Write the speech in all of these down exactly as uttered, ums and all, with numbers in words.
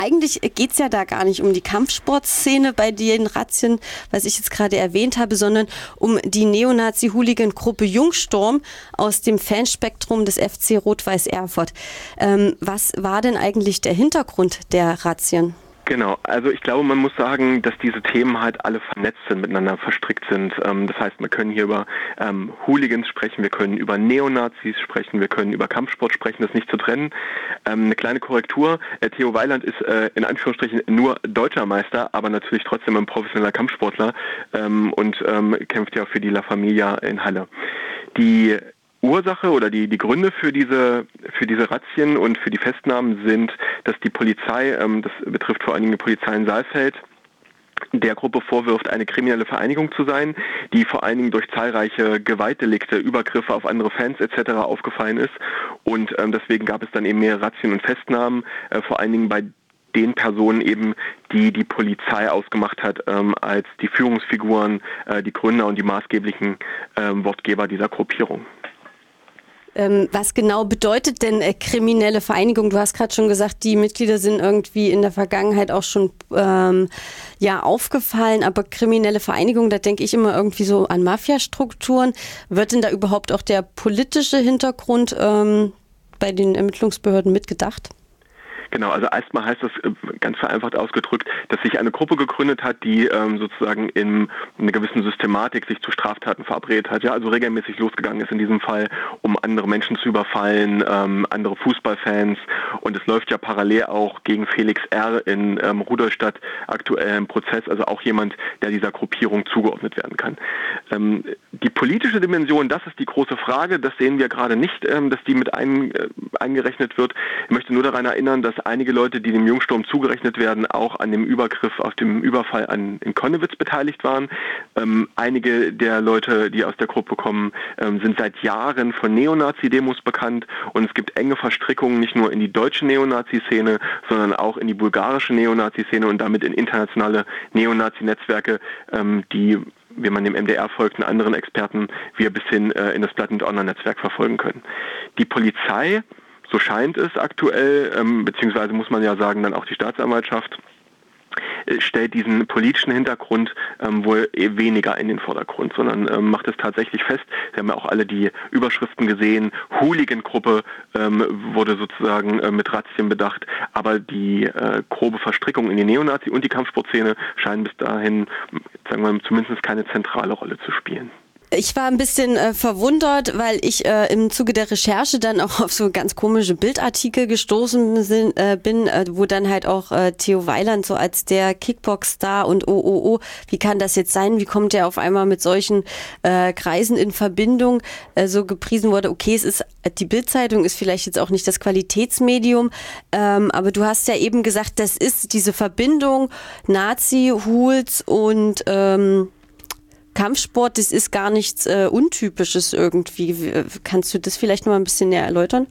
eigentlich geht es ja da gar nicht um die Kampfsportszene bei den Razzien, was ich jetzt gerade erwähnt habe, sondern um die Neonazi-Hooligan-Gruppe Jungsturm aus dem Fanspektrum des F C Rot-Weiß Erfurt. Ähm, was war denn eigentlich der Hintergrund der Razzien? Genau, also ich glaube, man muss sagen, dass diese Themen halt alle vernetzt sind, miteinander verstrickt sind. Ähm, das heißt, wir können hier über ähm, Hooligans sprechen, wir können über Neonazis sprechen, wir können über Kampfsport sprechen, das ist nicht zu trennen. Ähm, eine kleine Korrektur, äh, Theo Weiland ist äh, in Anführungsstrichen nur deutscher Meister, aber natürlich trotzdem ein professioneller Kampfsportler ähm, und ähm, kämpft ja für die La Familia in Halle. Die Ursache oder die, die Gründe für diese, für diese Razzien und für die Festnahmen sind, dass die Polizei, ähm, das betrifft vor allen Dingen die Polizei in Saalfeld, der Gruppe vorwirft, eine kriminelle Vereinigung zu sein, die vor allen Dingen durch zahlreiche Gewaltdelikte, Übergriffe auf andere Fans et cetera aufgefallen ist. Und ähm, deswegen gab es dann eben mehr Razzien und Festnahmen, äh, vor allen Dingen bei den Personen eben, die die Polizei ausgemacht hat ähm, als die Führungsfiguren, äh, die Gründer und die maßgeblichen ähm, Wortgeber dieser Gruppierung. Ähm, was genau bedeutet denn äh, kriminelle Vereinigung? Du hast gerade schon gesagt, die Mitglieder sind irgendwie in der Vergangenheit auch schon ähm, ja aufgefallen, aber kriminelle Vereinigung, da denke ich immer irgendwie so an Mafiastrukturen. Wird denn da überhaupt auch der politische Hintergrund ähm, bei den Ermittlungsbehörden mitgedacht? Genau, also erstmal heißt das ganz vereinfacht ausgedrückt, dass sich eine Gruppe gegründet hat, die ähm, sozusagen in einer gewissen Systematik sich zu Straftaten verabredet hat, ja, also regelmäßig losgegangen ist in diesem Fall, um andere Menschen zu überfallen, ähm, andere Fußballfans, und es läuft ja parallel auch gegen Felix R. in ähm, Rudolstadt aktuell im Prozess, also auch jemand, der dieser Gruppierung zugeordnet werden kann. Ähm, die politische Dimension, das ist die große Frage, das sehen wir gerade nicht, ähm, dass die mit ein, äh, eingerechnet wird. Ich möchte nur daran erinnern, dass einige Leute, die dem Jungsturm zugerechnet werden, auch an dem Übergriff, auf dem Überfall an, in Connewitz beteiligt waren. Ähm, einige der Leute, die aus der Gruppe kommen, ähm, sind seit Jahren von Neonazi-Demos bekannt, und es gibt enge Verstrickungen nicht nur in die deutsche Neonazi-Szene, sondern auch in die bulgarische Neonazi-Szene und damit in internationale Neonazi-Netzwerke, ähm, die, wenn man dem M D R folgt, und anderen Experten, wir bis hin äh, in das Blood and Honor-Netzwerk verfolgen können. Die Polizei, so scheint es aktuell, ähm, beziehungsweise muss man ja sagen, dann auch die Staatsanwaltschaft, äh, stellt diesen politischen Hintergrund ähm, wohl eh weniger in den Vordergrund, sondern ähm, macht es tatsächlich fest. Sie haben ja auch alle die Überschriften gesehen, Hooligan-Gruppe ähm, wurde sozusagen äh, mit Razzien bedacht, aber die äh, grobe Verstrickung in die Neonazi- und die Kampfsportszene scheinen bis dahin, sagen wir, zumindest keine zentrale Rolle zu spielen. Ich war ein bisschen äh, verwundert, weil ich äh, im Zuge der Recherche dann auch auf so ganz komische Bildartikel gestoßen sind, äh, bin, äh, wo dann halt auch äh, Theo Weiland so als der Kickbox-Star und oh, oh, oh, wie kann das jetzt sein? Wie kommt der auf einmal mit solchen äh, Kreisen in Verbindung? Äh, so gepriesen wurde, okay, es ist, die Bild-Zeitung ist vielleicht jetzt auch nicht das Qualitätsmedium, ähm, aber du hast ja eben gesagt, das ist diese Verbindung Nazi, Hools und ähm, Kampfsport, das ist gar nichts äh, Untypisches irgendwie. Kannst du das vielleicht noch mal ein bisschen näher erläutern?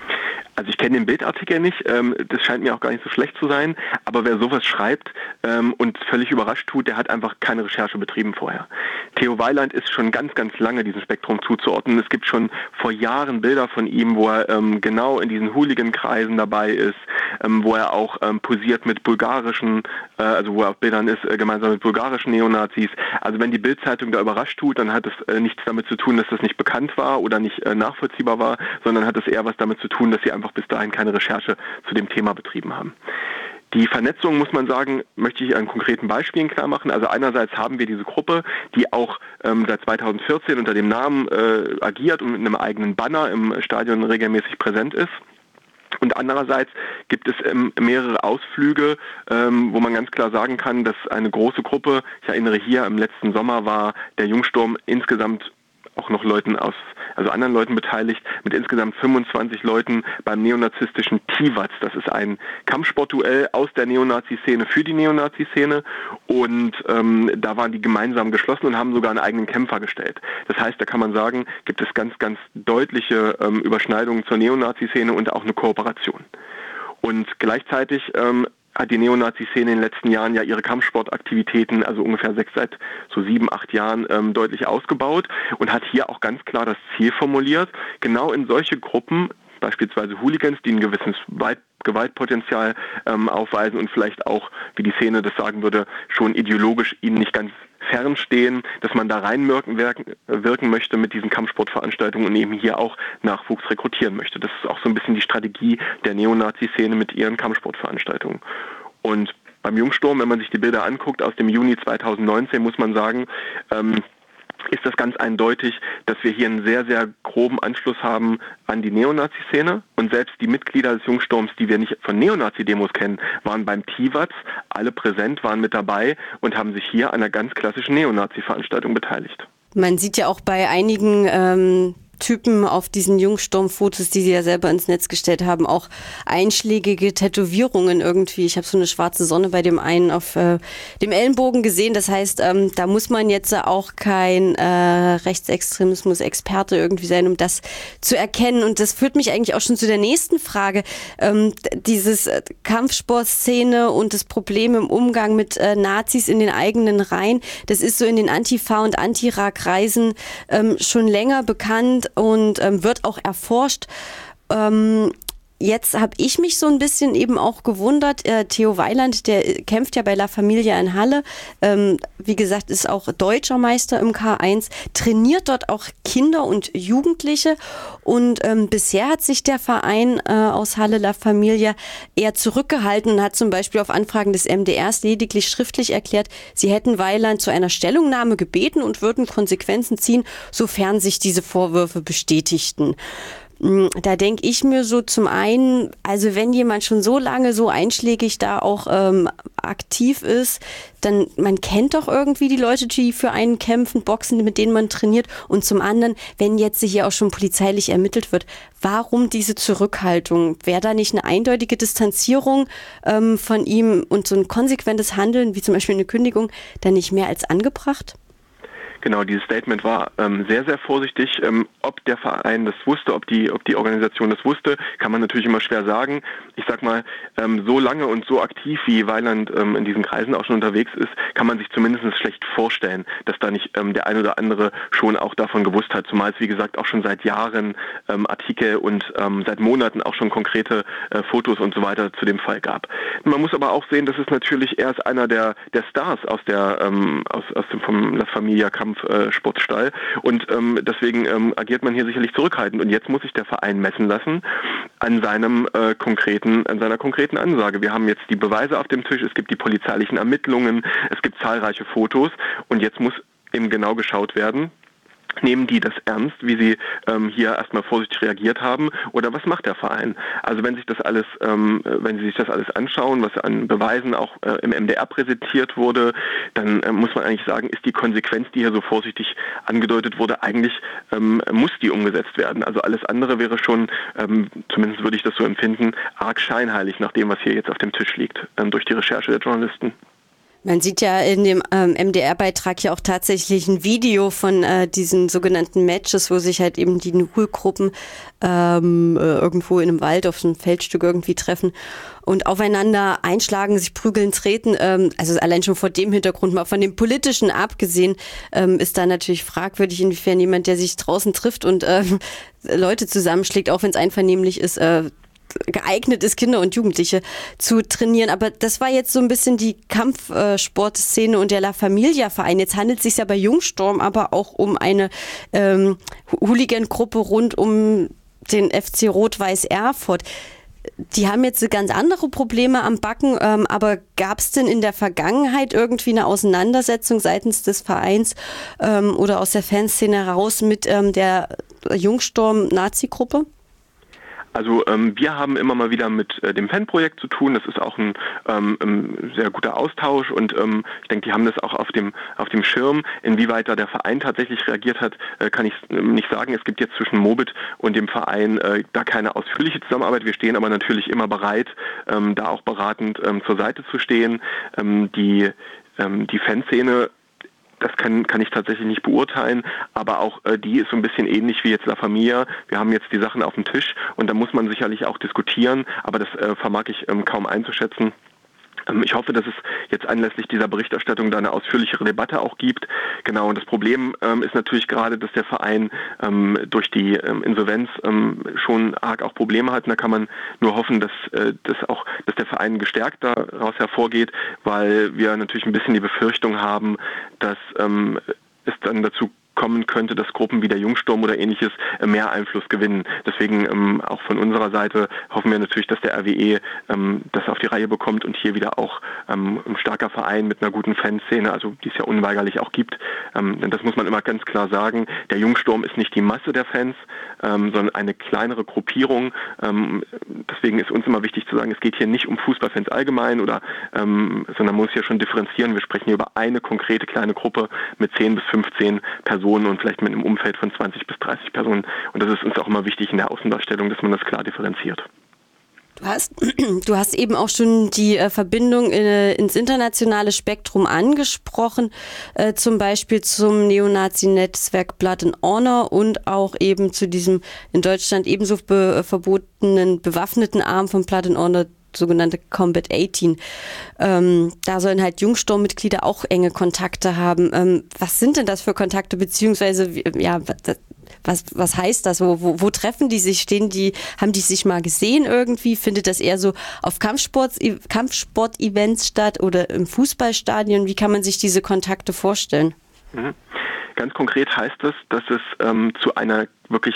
Also ich kenne den Bildartikel nicht, ähm, das scheint mir auch gar nicht so schlecht zu sein, aber wer sowas schreibt ähm, und völlig überrascht tut, der hat einfach keine Recherche betrieben vorher. Theo Weiland ist schon ganz, ganz lange diesem Spektrum zuzuordnen. Es gibt schon vor Jahren Bilder von ihm, wo er ähm, genau in diesen Hooligan-Kreisen dabei ist, ähm, wo er auch ähm, posiert mit bulgarischen, äh, also wo er auf Bildern ist, äh, gemeinsam mit bulgarischen Neonazis. Also wenn die Bild-Zeitung da überrascht tut, dann hat es äh, nichts damit zu tun, dass das nicht bekannt war oder nicht äh, nachvollziehbar war, sondern hat es eher was damit zu tun, dass sie einfach bis dahin keine Recherche zu dem Thema betrieben haben. Die Vernetzung, muss man sagen, möchte ich an konkreten Beispielen klar machen. Also einerseits haben wir diese Gruppe, die auch ähm, seit zweitausendvierzehn unter dem Namen äh, agiert und mit einem eigenen Banner im Stadion regelmäßig präsent ist. Und andererseits gibt es ähm, mehrere Ausflüge, ähm, wo man ganz klar sagen kann, dass eine große Gruppe, ich erinnere hier, im letzten Sommer war der Jungsturm insgesamt auch noch Leuten aus, also anderen Leuten beteiligt, mit insgesamt fünfundzwanzig Leuten beim neonazistischen Tivatz. Das ist ein Kampfsportduell aus der Neonazi-Szene für die Neonazi-Szene, und ähm, da waren die gemeinsam geschlossen und haben sogar einen eigenen Kämpfer gestellt. Das heißt, da kann man sagen, gibt es ganz, ganz deutliche ähm, Überschneidungen zur Neonazi-Szene und auch eine Kooperation. Und gleichzeitig ähm, hat die Neonazi-Szene in den letzten Jahren ja ihre Kampfsportaktivitäten, also ungefähr sechs seit so sieben, acht Jahren ähm, deutlich ausgebaut und hat hier auch ganz klar das Ziel formuliert, genau in solche Gruppen, beispielsweise Hooligans, die ein gewisses weit Gewaltpotenzial ähm, aufweisen und vielleicht auch, wie die Szene das sagen würde, schon ideologisch ihnen nicht ganz fernstehen, dass man da reinwirken wirken, wirken möchte mit diesen Kampfsportveranstaltungen und eben hier auch Nachwuchs rekrutieren möchte. Das ist auch so ein bisschen die Strategie der Neonazi-Szene mit ihren Kampfsportveranstaltungen. Und beim Jungsturm, wenn man sich die Bilder anguckt aus dem Juni zweitausendneunzehn, muss man sagen, ähm, ist das ganz eindeutig, dass wir hier einen sehr, sehr groben Anschluss haben an die Neonazi-Szene. Und selbst die Mitglieder des Jungsturms, die wir nicht von Neonazi-Demos kennen, waren beim Tiwatz alle präsent, waren mit dabei und haben sich hier an einer ganz klassischen Neonazi-Veranstaltung beteiligt. Man sieht ja auch bei einigen ähm Typen auf diesen Jungsturm-Fotos, die sie ja selber ins Netz gestellt haben, auch einschlägige Tätowierungen irgendwie. Ich habe so eine schwarze Sonne bei dem einen auf äh, dem Ellenbogen gesehen. Das heißt, ähm, da muss man jetzt auch kein äh, Rechtsextremismus-Experte irgendwie sein, um das zu erkennen. Und das führt mich eigentlich auch schon zu der nächsten Frage. Ähm, dieses Kampfsportszene und das Problem im Umgang mit äh, Nazis in den eigenen Reihen, das ist so in den Antifa- und Anti-Ra-Kreisen ähm, schon länger bekannt und ähm, wird auch erforscht. Ähm, jetzt habe ich mich so ein bisschen eben auch gewundert. Äh, Theo Weiland, der kämpft ja bei La Familia in Halle. Ähm, wie gesagt, ist auch deutscher Meister im K eins, trainiert dort auch Kinder und Jugendliche. Und ähm, bisher hat sich der Verein äh, aus Halle La Familia eher zurückgehalten und hat zum Beispiel auf Anfragen des M D Rs lediglich schriftlich erklärt, sie hätten Weiland zu einer Stellungnahme gebeten und würden Konsequenzen ziehen, sofern sich diese Vorwürfe bestätigten. Da denke ich mir so zum einen, also wenn jemand schon so lange so einschlägig da auch ähm, aktiv ist, dann man kennt doch irgendwie die Leute, die für einen kämpfen, boxen, mit denen man trainiert. Und zum anderen, wenn jetzt hier auch schon polizeilich ermittelt wird, warum diese Zurückhaltung? Wäre da nicht eine eindeutige Distanzierung ähm, von ihm und so ein konsequentes Handeln, wie zum Beispiel eine Kündigung, dann nicht mehr als angebracht? Genau, dieses Statement war ähm, sehr, sehr vorsichtig. Ähm, ob der Verein das wusste, ob die, ob die Organisation das wusste, kann man natürlich immer schwer sagen. Ich sag mal, ähm, so lange und so aktiv wie Weiland ähm, in diesen Kreisen auch schon unterwegs ist, kann man sich zumindest schlecht vorstellen, dass da nicht ähm, der ein oder andere schon auch davon gewusst hat. Zumal es, wie gesagt, auch schon seit Jahren ähm, Artikel und ähm, seit Monaten auch schon konkrete äh, Fotos und so weiter zu dem Fall gab. Man muss aber auch sehen, dass es natürlich erst einer der, der Stars aus der ähm, aus, aus dem vom La Familia Kampfsportstall und ähm, deswegen ähm, agiert man hier sicherlich zurückhaltend und jetzt muss sich der Verein messen lassen an seinem äh, konkreten, an seiner konkreten Ansage. Wir haben jetzt die Beweise auf dem Tisch, es gibt die polizeilichen Ermittlungen, es gibt zahlreiche Fotos und jetzt muss eben genau geschaut werden, nehmen die das ernst, wie sie ähm, hier erstmal vorsichtig reagiert haben, oder was macht der Verein? Also wenn sich das alles, ähm, wenn Sie sich das alles anschauen, was an Beweisen auch äh, im M D R präsentiert wurde, dann äh, muss man eigentlich sagen, ist die Konsequenz, die hier so vorsichtig angedeutet wurde, eigentlich ähm, muss die umgesetzt werden. Also alles andere wäre schon, ähm, zumindest würde ich das so empfinden, arg scheinheilig nach dem, was hier jetzt auf dem Tisch liegt, ähm, durch die Recherche der Journalisten. Man sieht ja in dem ähm, M D R-Beitrag ja auch tatsächlich ein Video von äh, diesen sogenannten Matches, wo sich halt eben die Nul-Gruppen ähm, äh, irgendwo in einem Wald auf so einem Feldstück irgendwie treffen und aufeinander einschlagen, sich prügeln, treten. Ähm, also allein schon vor dem Hintergrund, mal von dem Politischen abgesehen, ähm, ist da natürlich fragwürdig, inwiefern jemand, der sich draußen trifft und äh, Leute zusammenschlägt, auch wenn es einvernehmlich ist, äh, geeignet ist, Kinder und Jugendliche zu trainieren. Aber das war jetzt so ein bisschen die Kampfsportszene und der La Familia Verein. Jetzt handelt es sich ja bei Jungsturm aber auch um eine ähm, Hooligan-Gruppe rund um den F C Rot-Weiß Erfurt. Die haben jetzt ganz andere Probleme am Backen, ähm, aber gab es denn in der Vergangenheit irgendwie eine Auseinandersetzung seitens des Vereins ähm, oder aus der Fanszene heraus mit ähm, der Jungsturm-Nazi-Gruppe? Also ähm, wir haben immer mal wieder mit äh, dem Fanprojekt zu tun. Das ist auch ein ähm, sehr guter Austausch und ähm, ich denke, die haben das auch auf dem auf dem Schirm. Inwieweit da der Verein tatsächlich reagiert hat, äh, kann ich äh, nicht sagen. Es gibt jetzt zwischen Mobit und dem Verein äh, da keine ausführliche Zusammenarbeit. Wir stehen aber natürlich immer bereit, ähm, da auch beratend ähm, zur Seite zu stehen. Ähm, die ähm, die Fanszene, das kann, kann ich tatsächlich nicht beurteilen, aber auch äh, die ist so ein bisschen ähnlich wie jetzt La Familia. Wir haben jetzt die Sachen auf dem Tisch und da muss man sicherlich auch diskutieren, aber das äh, vermag ich ähm, kaum einzuschätzen. Ich hoffe, dass es jetzt anlässlich dieser Berichterstattung da eine ausführlichere Debatte auch gibt. Genau, und das Problem ähm, ist natürlich gerade, dass der Verein ähm, durch die ähm, Insolvenz ähm, schon arg auch Probleme hat. Und da kann man nur hoffen, dass, äh, dass auch dass der Verein gestärkt daraus hervorgeht, weil wir natürlich ein bisschen die Befürchtung haben, dass ähm, es dann dazu kommen könnte, dass Gruppen wie der Jungsturm oder ähnliches mehr Einfluss gewinnen. Deswegen ähm, auch von unserer Seite hoffen wir natürlich, dass der R W E ähm, das auf die Reihe bekommt und hier wieder auch ähm, ein starker Verein mit einer guten Fanszene, also die es ja unweigerlich auch gibt. Ähm, denn das muss man immer ganz klar sagen. Der Jungsturm ist nicht die Masse der Fans, ähm, sondern eine kleinere Gruppierung. Ähm, deswegen ist uns immer wichtig zu sagen, es geht hier nicht um Fußballfans allgemein, oder, ähm, sondern man muss hier schon differenzieren. Wir sprechen hier über eine konkrete kleine Gruppe mit zehn bis fünfzehn Personen und vielleicht mit einem Umfeld von zwanzig bis dreißig Personen. Und das ist uns auch immer wichtig in der Außendarstellung, dass man das klar differenziert. Du hast, du hast eben auch schon die äh, Verbindung in, ins internationale Spektrum angesprochen, äh, zum Beispiel zum Neonazi-Netzwerk Blood and Honor und auch eben zu diesem in Deutschland ebenso be- verbotenen bewaffneten Arm von Blood and Honor, sogenannte Combat achtzehn. Ähm, da sollen halt Jungsturm-Mitglieder auch enge Kontakte haben. Ähm, was sind denn das für Kontakte, beziehungsweise ja, was, was heißt das? Wo, wo, wo treffen die sich? Stehen die, haben die sich mal gesehen irgendwie? Findet das eher so auf Kampfsport, Kampfsport-Events statt oder im Fußballstadion? Wie kann man sich diese Kontakte vorstellen? Mhm. Ganz konkret heißt das, dass es ähm, zu einer wirklich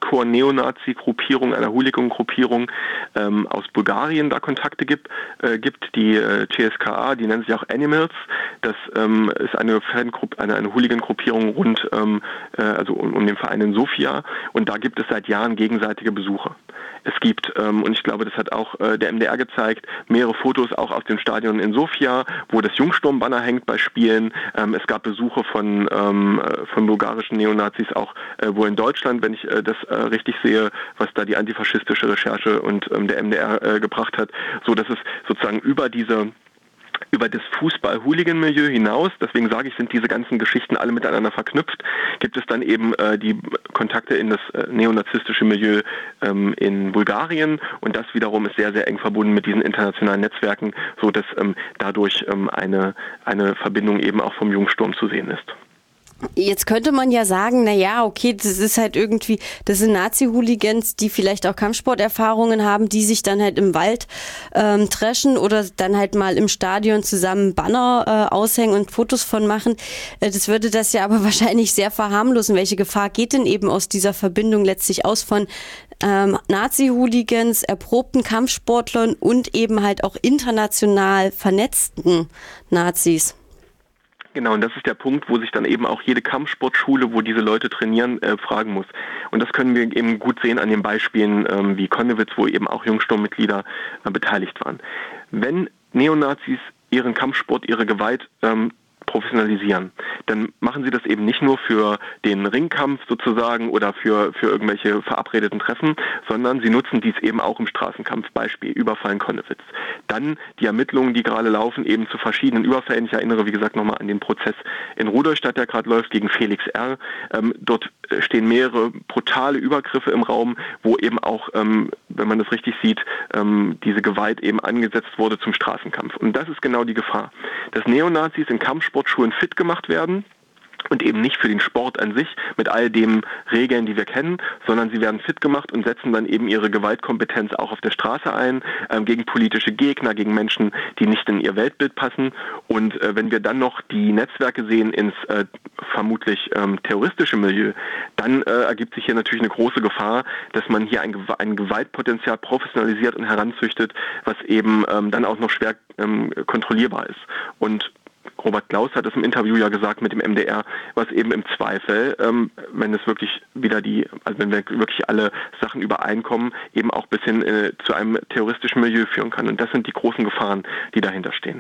Hardcore-Neonazi-Gruppierung, einer Hooligan-Gruppierung ähm, aus Bulgarien da Kontakte gibt. Äh, gibt die äh, C S K A, die nennen sich auch Animals. Das ähm, ist eine Fangruppe, eine, eine Hooligan-Gruppierung rund ähm, äh, also um, um den Verein in Sofia. Und da gibt es seit Jahren gegenseitige Besuche. Es gibt, ähm, und ich glaube, das hat auch äh, der M D R gezeigt, mehrere Fotos auch aus dem Stadion in Sofia, wo das Jungsturm-Banner hängt bei Spielen. Ähm, es gab Besuche von, ähm, von bulgarischen Neonazis auch äh, wohl in Deutschland, wenn ich äh, das äh, richtig sehe, was da die antifaschistische Recherche und ähm, der M D R äh, gebracht hat, so dass es sozusagen über diese über das Fußball-Hooligan-Milieu hinaus, deswegen sage ich, sind diese ganzen Geschichten alle miteinander verknüpft, gibt es dann eben äh, die Kontakte in das äh, neonazistische Milieu ähm, in Bulgarien, und das wiederum ist sehr, sehr eng verbunden mit diesen internationalen Netzwerken, so dass ähm, dadurch ähm, eine, eine Verbindung eben auch vom Jungsturm zu sehen ist. Jetzt könnte man ja sagen, na ja, okay, das ist halt irgendwie, das sind Nazi-Hooligans, die vielleicht auch Kampfsporterfahrungen haben, die sich dann halt im Wald ähm, dreschen oder dann halt mal im Stadion zusammen Banner äh, aushängen und Fotos von machen. Äh, das würde das ja aber wahrscheinlich sehr verharmlosen. Welche Gefahr geht denn eben aus dieser Verbindung letztlich aus von ähm, Nazi-Hooligans, erprobten Kampfsportlern und eben halt auch international vernetzten Nazis? Genau, und das ist der Punkt, wo sich dann eben auch jede Kampfsportschule, wo diese Leute trainieren, äh, fragen muss. Und das können wir eben gut sehen an den Beispielen ähm, wie Konnewitz, wo eben auch Jungsturm-Mitglieder äh, beteiligt waren. Wenn Neonazis ihren Kampfsport, ihre Gewalt ähm, professionalisieren, dann machen sie das eben nicht nur für den Ringkampf sozusagen oder für, für irgendwelche verabredeten Treffen, sondern sie nutzen dies eben auch im Straßenkampf, Beispiel Überfall in Konnewitz. Dann die Ermittlungen, die gerade laufen, eben zu verschiedenen Überfällen. Ich erinnere, wie gesagt, nochmal an den Prozess in Rudolstadt, der gerade läuft, gegen Felix R. Ähm, dort stehen mehrere brutale Übergriffe im Raum, wo eben auch, ähm, wenn man das richtig sieht, ähm, diese Gewalt eben angesetzt wurde zum Straßenkampf. Und das ist genau die Gefahr, dass Neonazis in Kampfsport Sportschulen fit gemacht werden und eben nicht für den Sport an sich mit all den Regeln, die wir kennen, sondern sie werden fit gemacht und setzen dann eben ihre Gewaltkompetenz auch auf der Straße ein, ähm, gegen politische Gegner, gegen Menschen, die nicht in ihr Weltbild passen. Und äh, wenn wir dann noch die Netzwerke sehen ins äh, vermutlich ähm, terroristische Milieu, dann äh, ergibt sich hier natürlich eine große Gefahr, dass man hier ein, ein Gewaltpotenzial professionalisiert und heranzüchtet, was eben ähm, dann auch noch schwer ähm, kontrollierbar ist. Und Robert Klaus hat es im Interview ja gesagt mit dem M D R, was eben im Zweifel, ähm, wenn es wirklich wieder die, also wenn wir wirklich alle Sachen übereinkommen, eben auch bis hin äh, zu einem terroristischen Milieu führen kann. Und das sind die großen Gefahren, die dahinter stehen.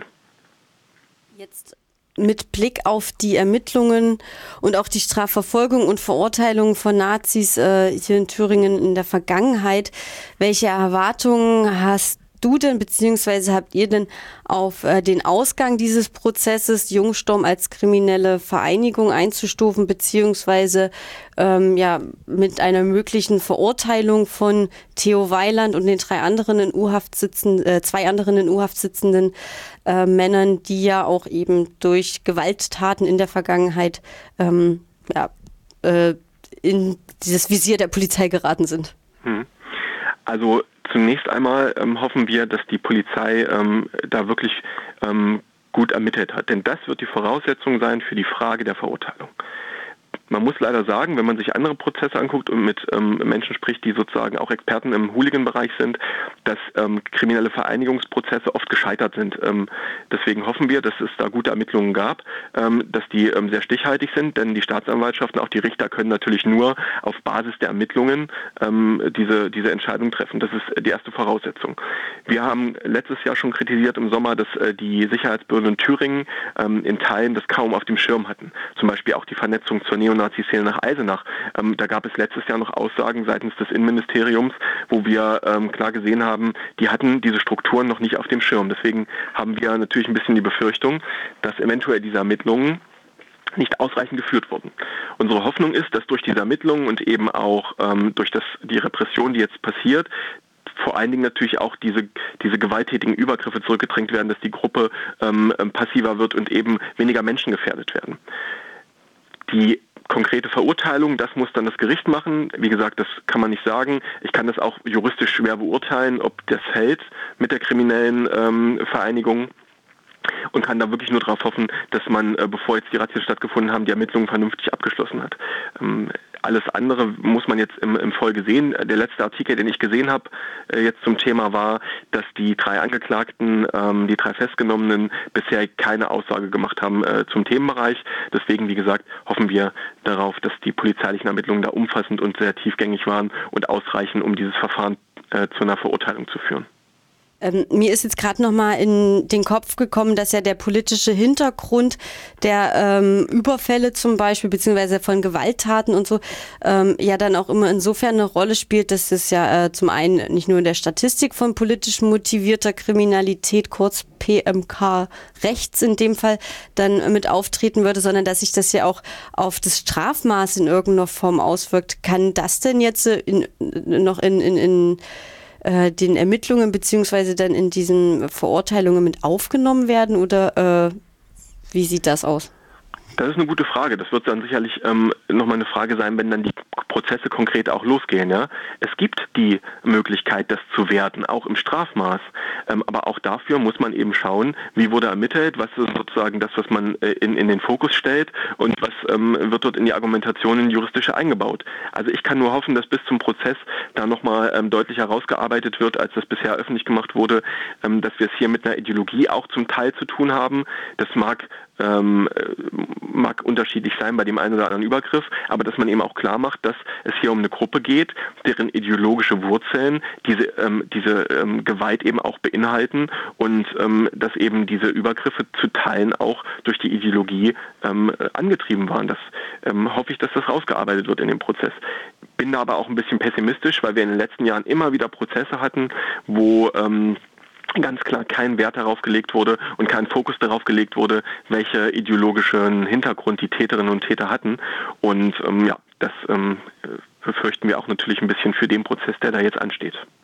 Jetzt mit Blick auf die Ermittlungen und auch die Strafverfolgung und Verurteilung von Nazis äh, hier in Thüringen in der Vergangenheit, welche Erwartungen hast du denn, beziehungsweise habt ihr denn auf äh, den Ausgang dieses Prozesses, Jungstorm als kriminelle Vereinigung einzustufen, beziehungsweise ähm, ja, mit einer möglichen Verurteilung von Theo Weiland und den drei anderen in U-Haft sitzen, äh, zwei anderen in U-Haft sitzenden äh, Männern, die ja auch eben durch Gewalttaten in der Vergangenheit ähm, ja, äh, in dieses Visier der Polizei geraten sind? Hm. Also zunächst einmal ähm, hoffen wir, dass die Polizei ähm, da wirklich ähm, gut ermittelt hat. Denn das wird die Voraussetzung sein für die Frage der Verurteilung. Man muss leider sagen, wenn man sich andere Prozesse anguckt und mit ähm, Menschen spricht, die sozusagen auch Experten im Hooligan-Bereich sind, dass ähm, kriminelle Vereinigungsprozesse oft gescheitert sind. Ähm, deswegen hoffen wir, dass es da gute Ermittlungen gab, ähm, dass die ähm, sehr stichhaltig sind, denn die Staatsanwaltschaften, auch die Richter können natürlich nur auf Basis der Ermittlungen ähm, diese, diese Entscheidung treffen. Das ist die erste Voraussetzung. Wir haben letztes Jahr schon kritisiert im Sommer, dass äh, die Sicherheitsbehörden in Thüringen ähm, in Teilen das kaum auf dem Schirm hatten. Zum Beispiel auch die Vernetzung zur Neonazi Nazi-Szene nach Eisenach. Ähm, da gab es letztes Jahr noch Aussagen seitens des Innenministeriums, wo wir ähm, klar gesehen haben, die hatten diese Strukturen noch nicht auf dem Schirm. Deswegen haben wir natürlich ein bisschen die Befürchtung, dass eventuell diese Ermittlungen nicht ausreichend geführt wurden. Unsere Hoffnung ist, dass durch diese Ermittlungen und eben auch ähm, durch das, die Repression, die jetzt passiert, vor allen Dingen natürlich auch diese, diese gewalttätigen Übergriffe zurückgedrängt werden, dass die Gruppe ähm, passiver wird und eben weniger Menschen gefährdet werden. Die konkrete Verurteilung, das muss dann das Gericht machen. Wie gesagt, das kann man nicht sagen. Ich kann das auch juristisch schwer beurteilen, ob das hält mit der kriminellen ähm, Vereinigung. Und kann da wirklich nur darauf hoffen, dass man, äh, bevor jetzt die Razzien stattgefunden haben, die Ermittlungen vernünftig abgeschlossen hat. Ähm, alles andere muss man jetzt im, im Folge sehen. Der letzte Artikel, den ich gesehen habe, äh, jetzt zum Thema war, dass die drei Angeklagten, ähm, die drei Festgenommenen, bisher keine Aussage gemacht haben äh, zum Themenbereich. Deswegen, wie gesagt, hoffen wir darauf, dass die polizeilichen Ermittlungen da umfassend und sehr tiefgängig waren und ausreichen, um dieses Verfahren äh, zu einer Verurteilung zu führen. Ähm, mir ist jetzt gerade noch mal in den Kopf gekommen, dass ja der politische Hintergrund der ähm, Überfälle zum Beispiel, beziehungsweise von Gewalttaten und so, ähm, ja dann auch immer insofern eine Rolle spielt, dass es ja äh, zum einen nicht nur in der Statistik von politisch motivierter Kriminalität, kurz P M K rechts in dem Fall, dann mit auftreten würde, sondern dass sich das ja auch auf das Strafmaß in irgendeiner Form auswirkt. Kann das denn jetzt in, noch in, in, in den Ermittlungen beziehungsweise dann in diesen Verurteilungen mit aufgenommen werden oder äh, wie sieht das aus? Das ist eine gute Frage. Das wird dann sicherlich ähm, nochmal eine Frage sein, wenn dann die Prozesse konkret auch losgehen. Ja? Es gibt die Möglichkeit, das zu werten, auch im Strafmaß. Ähm, aber auch dafür muss man eben schauen, wie wurde ermittelt, was ist sozusagen das, was man äh, in, in den Fokus stellt und was ähm, wird dort in die Argumentation, in die juristische eingebaut. Also ich kann nur hoffen, dass bis zum Prozess da nochmal ähm, deutlich herausgearbeitet wird, als das bisher öffentlich gemacht wurde, ähm, dass wir es hier mit einer Ideologie auch zum Teil zu tun haben. Das mag Ähm, mag unterschiedlich sein bei dem einen oder anderen Übergriff, aber dass man eben auch klar macht, dass es hier um eine Gruppe geht, deren ideologische Wurzeln diese, ähm, diese ähm, Gewalt eben auch beinhalten und ähm, dass eben diese Übergriffe zu Teilen auch durch die Ideologie ähm, angetrieben waren. Das ähm, hoffe ich, dass das rausgearbeitet wird in dem Prozess. Bin da aber auch ein bisschen pessimistisch, weil wir in den letzten Jahren immer wieder Prozesse hatten, wo ähm, ganz klar kein Wert darauf gelegt wurde und kein Fokus darauf gelegt wurde, welche ideologischen Hintergrund die Täterinnen und Täter hatten. Und ähm, ja, das ähm, befürchten wir auch natürlich ein bisschen für den Prozess, der da jetzt ansteht.